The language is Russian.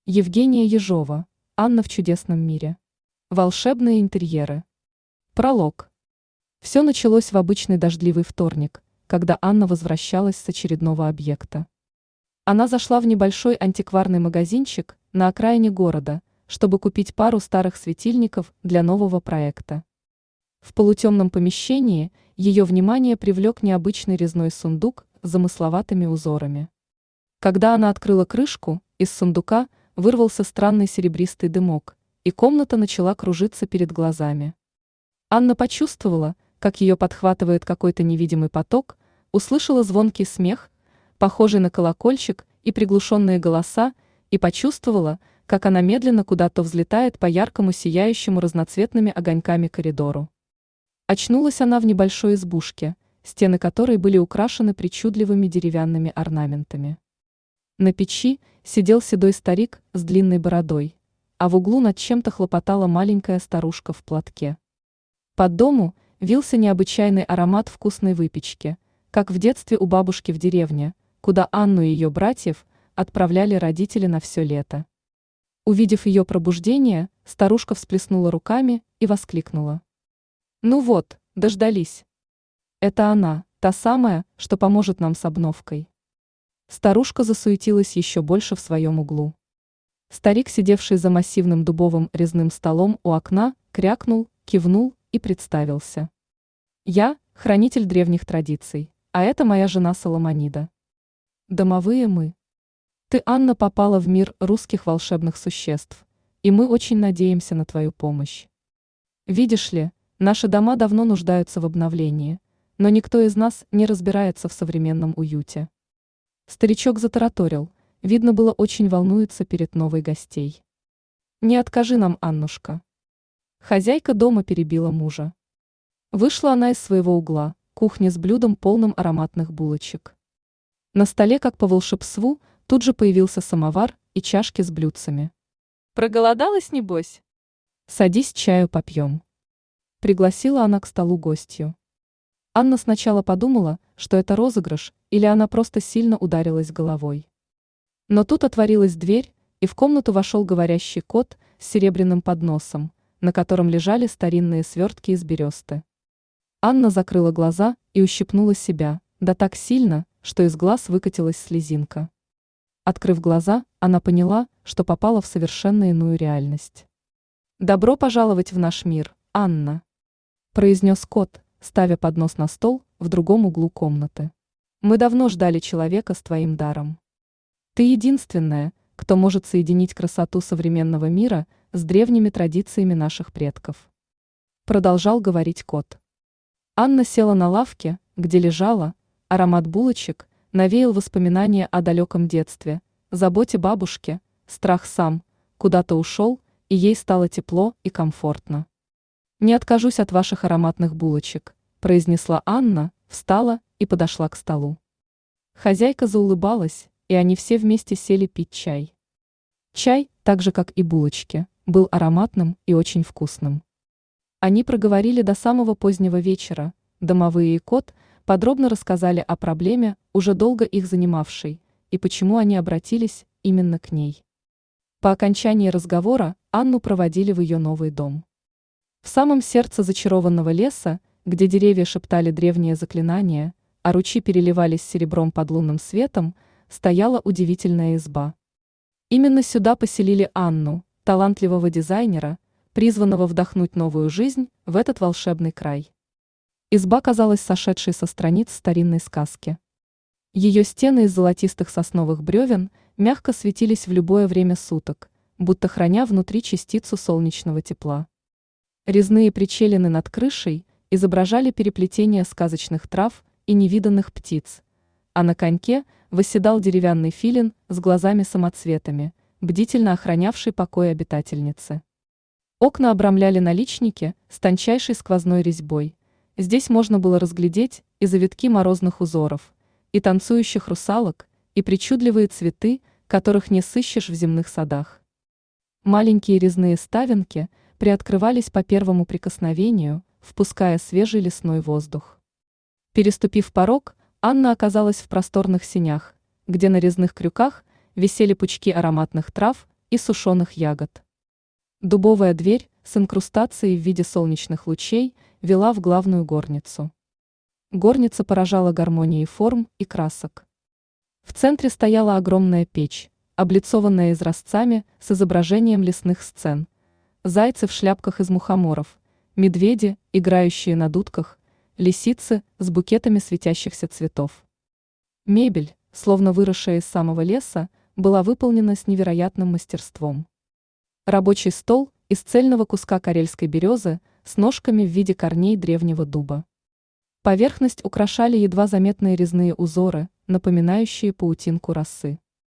Евгения Ежова. Анна в чудесном мире. Волшебные интерьеры. Пролог. Все началось в обычный дождливый вторник, когда Анна возвращалась с очередного объекта. Она зашла в небольшой антикварный магазинчик на окраине города, чтобы купить пару старых светильников для нового проекта. В полутемном помещении ее внимание привлек необычный резной сундук с замысловатыми узорами. Когда она открыла крышку, из сундука вырвался странный серебристый дымок, и комната начала кружиться перед глазами. Анна почувствовала, как ее подхватывает какой-то невидимый поток, услышала звонкий смех, похожий на колокольчик, и приглушенные голоса, и почувствовала, как она медленно куда-то взлетает по яркому сияющему разноцветными огоньками коридору. Очнулась она в небольшой избушке, стены которой были украшены причудливыми деревянными орнаментами. На печи сидел седой старик с длинной бородой, а в углу над чем-то хлопотала маленькая старушка в платке. Под дому вился необычайный аромат вкусной выпечки, как в детстве у бабушки в деревне, куда Анну и ее братьев отправляли родители на все лето. Увидев ее пробуждение, старушка всплеснула руками и воскликнула: «Ну вот, дождались. Это она, та самая, что поможет нам с обновкой». Старушка засуетилась еще больше в своем углу. Старик, сидевший за массивным дубовым резным столом у окна, крякнул, кивнул и представился. «Я – хранитель древних традиций, а это моя жена Соломонида. Домовые мы. Ты, Анна, попала в мир русских волшебных существ, и мы очень надеемся на твою помощь. Видишь ли, наши дома давно нуждаются в обновлении, но никто из нас не разбирается в современном уюте». Старичок затараторил, видно было, очень волнуется перед новой гостей. «Не откажи нам, Аннушка». Хозяйка дома перебила мужа. Вышла она из своего угла, кухни с блюдом, полным ароматных булочек. На столе, как по волшебству, тут же появился самовар и чашки с блюдцами. «Проголодалась, небось? Садись, чаю попьем». Пригласила она к столу гостью. Анна сначала подумала, что это розыгрыш, или она просто сильно ударилась головой. Но тут отворилась дверь, и в комнату вошел говорящий кот с серебряным подносом, на котором лежали старинные свертки из бересты. Анна закрыла глаза и ущипнула себя, да так сильно, что из глаз выкатилась слезинка. Открыв глаза, она поняла, что попала в совершенно иную реальность. «Добро пожаловать в наш мир, Анна», – произнес кот, ставя поднос на стол в другом углу комнаты. «Мы давно ждали человека с твоим даром. Ты единственная, кто может соединить красоту современного мира с древними традициями наших предков», – продолжал говорить кот. Анна села на лавке, где лежала, аромат булочек навеял воспоминания о далеком детстве, заботе бабушки, страх сам куда-то ушел, и ей стало тепло и комфортно. «Не откажусь от ваших ароматных булочек», – произнесла Анна, встала и подошла к столу. Хозяйка заулыбалась, и они все вместе сели пить чай. Чай, так же как и булочки, был ароматным и очень вкусным. Они проговорили до самого позднего вечера, домовые и кот подробно рассказали о проблеме, уже долго их занимавшей, и почему они обратились именно к ней. По окончании разговора Анну проводили в ее новый дом. В самом сердце зачарованного леса, где деревья шептали древние заклинания, а ручьи переливались серебром под лунным светом, стояла удивительная изба. Именно сюда поселили Анну, талантливого дизайнера, призванного вдохнуть новую жизнь в этот волшебный край. Изба казалась сошедшей со страниц старинной сказки. Ее стены из золотистых сосновых бревен мягко светились в любое время суток, будто храня внутри частицу солнечного тепла. Резные причелины над крышей изображали переплетение сказочных трав и невиданных птиц, а на коньке восседал деревянный филин с глазами-самоцветами, бдительно охранявший покой обитательницы. Окна обрамляли наличники с тончайшей сквозной резьбой. Здесь можно было разглядеть и завитки морозных узоров, и танцующих русалок, и причудливые цветы, которых не сыщешь в земных садах. Маленькие резные ставенки приоткрывались по первому прикосновению, впуская свежий лесной воздух. Переступив порог, Анна оказалась в просторных сенях, где на резных крюках висели пучки ароматных трав и сушеных ягод. Дубовая дверь с инкрустацией в виде солнечных лучей вела в главную горницу. Горница поражала гармонией форм и красок. В центре стояла огромная печь, облицованная изразцами с изображением лесных сцен, зайцы в шляпках из мухоморов, медведи, играющие на дудках, лисицы с букетами светящихся цветов. Мебель, словно выросшая из самого леса, была выполнена с невероятным мастерством. Рабочий стол из цельного куска карельской березы с ножками в виде корней древнего дуба. Поверхность украшали едва заметные резные узоры, напоминающие паутинку росы.